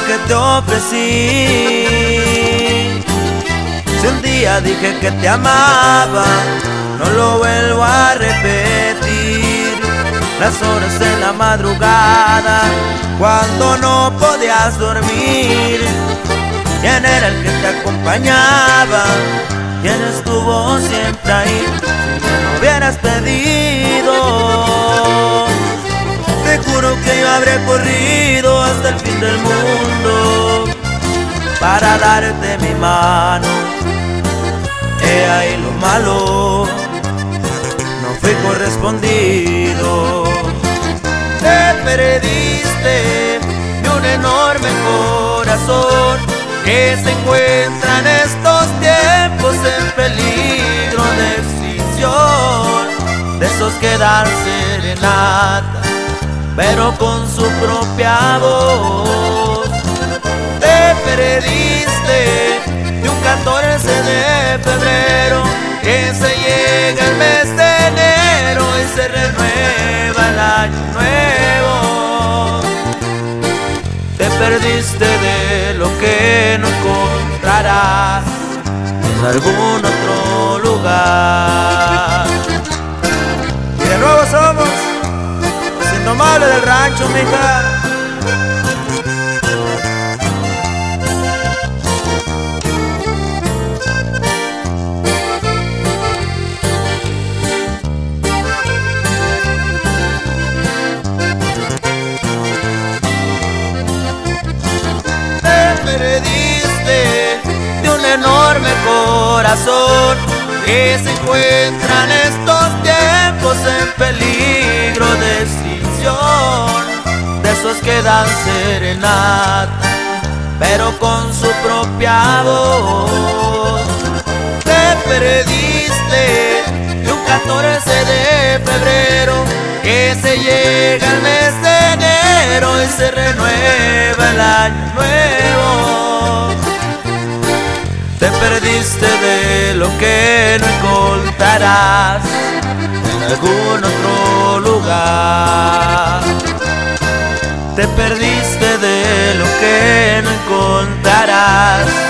que te ofrecí. Si un día dije que te amaba, no lo vuelvo a repetir. Las horas de la madrugada, cuando no podías dormir. ¿Quién era el que te acompañaba? ¿Quién estuvo siempre ahí? Si me lo hubieras pedido, te juro que yo habría corrido hasta el fin del mundo para darte mi mano. He ahí lo malo, no fui correspondido. Te perdiste de un enorme corazón que se encuentra en estos tiempos en peligro de extinción. De esos que dan serenata, pero con su propia voz. Te perdiste de un 14 de febrero que se llega el mes de enero y se renueva el año nuevo. Te perdiste de lo que no encontrarás en algún otro lugar. Y de nuevo somos los indomables del rancho, mija. Perdiste de un enorme corazón que se encuentra en estos tiempos en peligro de extinción. De esos que dan serenata, pero con su propia voz. Te perdiste de un 14 de febrero que se llega el mes de enero y se renueva el año nuevo. Te perdiste de lo que no encontrarás en algún otro lugar. Te perdiste de lo que no encontrarás